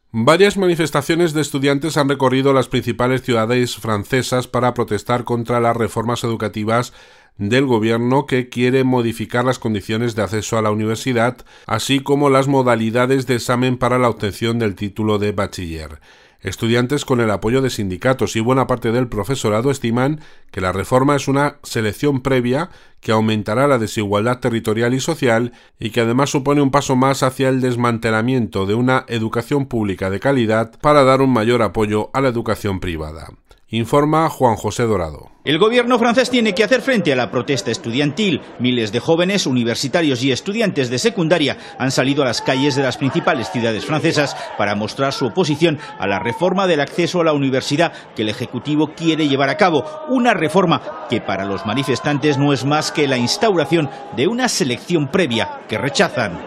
Varias manifestaciones de estudiantes han recorrido las principales ciudades francesas para protestar contra las reformas educativas del gobierno que quiere modificar las condiciones de acceso a la universidad, así como las modalidades de examen para la obtención del título de bachiller. Estudiantes, con el apoyo de sindicatos y buena parte del profesorado, estiman que la reforma es una selección previa que aumentará la desigualdad territorial y social y que además supone un paso más hacia el desmantelamiento de una educación pública de calidad para dar un mayor apoyo a la educación privada. Informa Juan José Dorado. El gobierno francés tiene que hacer frente a la protesta estudiantil. Miles de jóvenes, universitarios y estudiantes de secundaria han salido a las calles de las principales ciudades francesas para mostrar su oposición a la reforma del acceso a la universidad que el Ejecutivo quiere llevar a cabo. Una reforma que para los manifestantes no es más que la instauración de una selección previa que rechazan.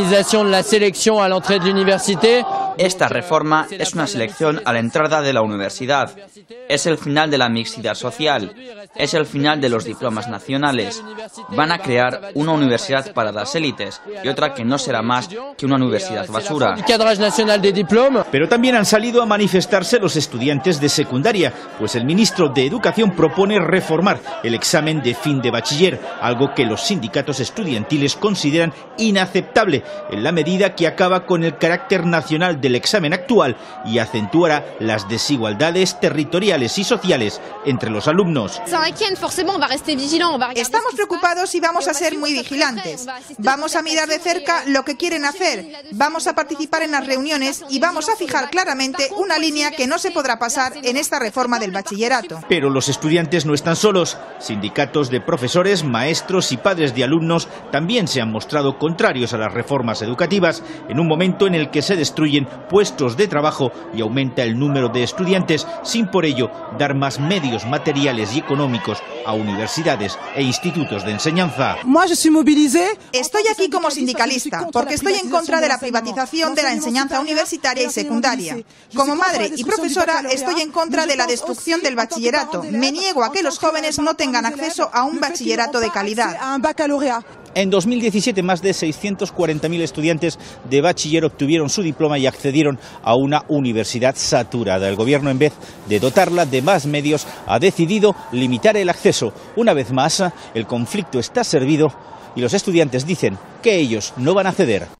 Esta reforma es una selección a la entrada de la universidad. Es el final de la mixidad social. Es el final de los diplomas nacionales. Van a crear una universidad para las élites y otra que no será más que una universidad basura. Pero también han salido a manifestarse los estudiantes de secundaria, pues el ministro de Educación propone reformar el examen de fin de bachiller, algo que los sindicatos estudiantiles consideran inaceptable en la medida que acaba con el carácter nacional del examen actual y acentuará las desigualdades territoriales y sociales entre los alumnos. Estamos preocupados y vamos a ser muy vigilantes. Vamos a mirar de cerca lo que quieren hacer, vamos a participar en las reuniones y vamos a fijar claramente una línea que no se podrá pasar en esta reforma del bachillerato. Pero los estudiantes no están solos. Sindicatos de profesores, maestros y padres de alumnos también se han mostrado contrarios a las reformas educativas en un momento en el que se destruyen puestos de trabajo y aumenta el número de estudiantes, sin por ello dar más medios materiales y económicos a universidades e institutos de enseñanza. Estoy aquí como sindicalista porque estoy en contra de la privatización de la enseñanza universitaria y secundaria. Como madre y profesora estoy en contra de la destrucción del bachillerato. Me niego a que los jóvenes no tengan acceso a un bachillerato de calidad. En 2017, más de 640.000 estudiantes de bachiller obtuvieron su diploma y accedieron a una universidad saturada. El gobierno, en vez de dotarla de más medios, ha decidido limitar el acceso. Una vez más, el conflicto está servido y los estudiantes dicen que ellos no van a ceder.